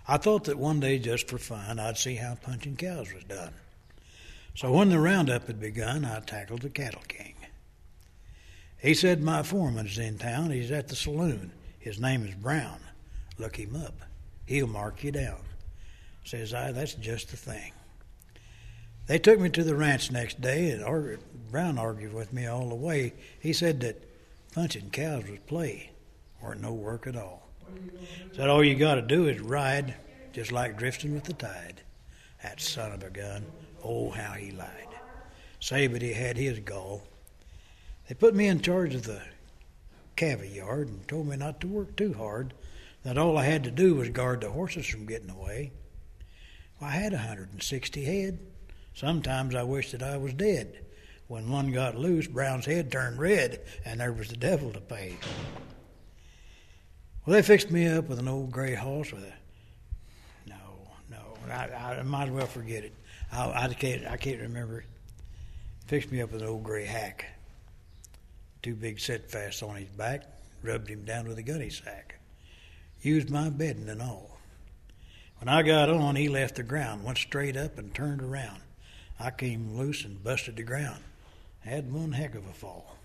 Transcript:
I thought that one day, just for fun, I'd see how punching cows was done. So when the roundup had begun, I tackled the cattle king. He said, my foreman's in town. He's at the saloon. His name is Brown. Look him up. He'll mark you down. Says I, that's just the thing. They took me to the ranch next day, and Brown argued with me all the way. He said that punching cows was play, weren't no work at all. Said all you got to do is ride, just like drifting with the tide. That son of a gun, oh, how he lied. Say, but he had his gall. They put me in charge of the calvy yard and told me not to work too hard, that all I had to do was guard the horses from getting away. Well, I had 160 head. Sometimes I wished that I was dead. When one got loose, Brown's head turned red, and there was the devil to pay. Well, they fixed me up with an old gray horse with a... No, I might as well forget it. I can't remember it. Fixed me up with an old gray hack. 2 big set fasts on his back, rubbed him down with a gunny sack. Used my bedding and all. When I got on, he left the ground, went straight up and turned around. I came loose and busted the ground. Had one heck of a fall.